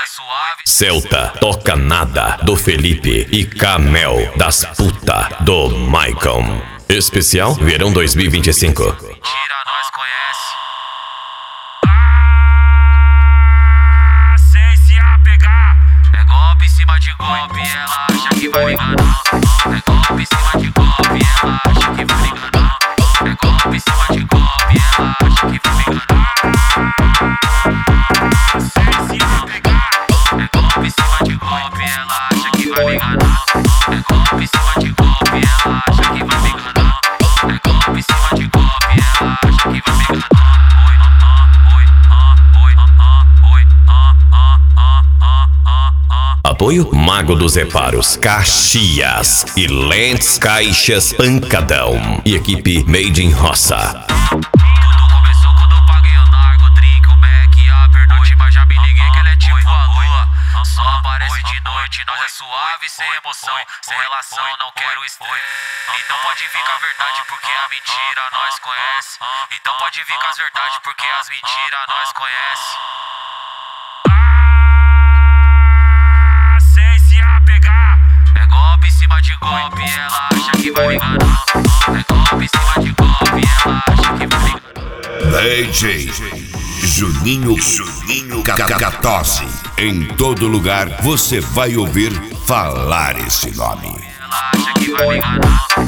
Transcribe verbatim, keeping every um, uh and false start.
suave. Celta, toca nada, do Felipe. E Camel, das puta, do Maicon. Especial Verão dois mil e vinte e cinco. Mentira, nós conhece. É golpe em cima de golpe, ela acha que vai me enganar. É golpe em cima de golpe, ela acha que vai me enganar. É golpe em cima de golpe, ela acha que vai me enganar. Sei se apegar. É golpe em cima de golpe, ela acha que vai me enganar. É golpe em cima de golpe, ela acha que vai me enganar. É golpe em cima de golpe, ela acha que vai me enganar. Apoio Mago dos Reparos, Caxias e Lentes Caixas Pancadão e equipe Made in Roça. Tudo começou quando eu paguei o Nargo, drink, o Mac, a pernoite, mas já me liguei que ele é tipo a lua. Só aparece de noite, nós é suave, sem emoção, sem relação, não quero estresse. Então pode vir com a verdade porque a mentira nós conhece. Então pode vir com as verdades porque as mentiras nós conhece. É golpe em cima de golpe, ela acha que vai me enganar. É golpe em cima de golpe, ela acha que vai me enganar. D J Juninho, Juninho Catose. Em todo lugar você vai ouvir falar esse nome. Ela acha que vai me enganar.